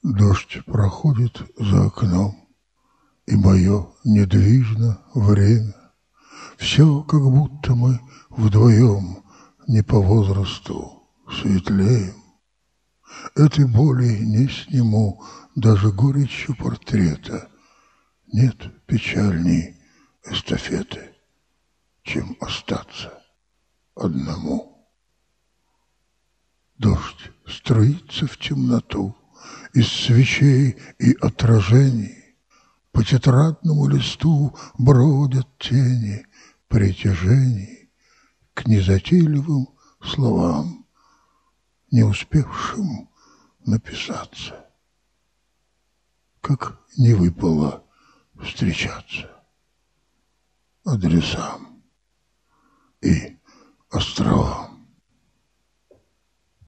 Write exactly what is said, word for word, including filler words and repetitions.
Дождь проходит за окном, и мое недвижно время. Все, как будто мы вдвоем не по возрасту светлеем. Этой боли не сниму даже горечью портрета. Нет печальней эстафеты, чем остаться одному. Дождь струится в темноту из свечей и отражений. По тетрадному листу бродят тени притяжений к незатейливым словам, не успевшим написаться. Как не выпало встречаться адресам и островам.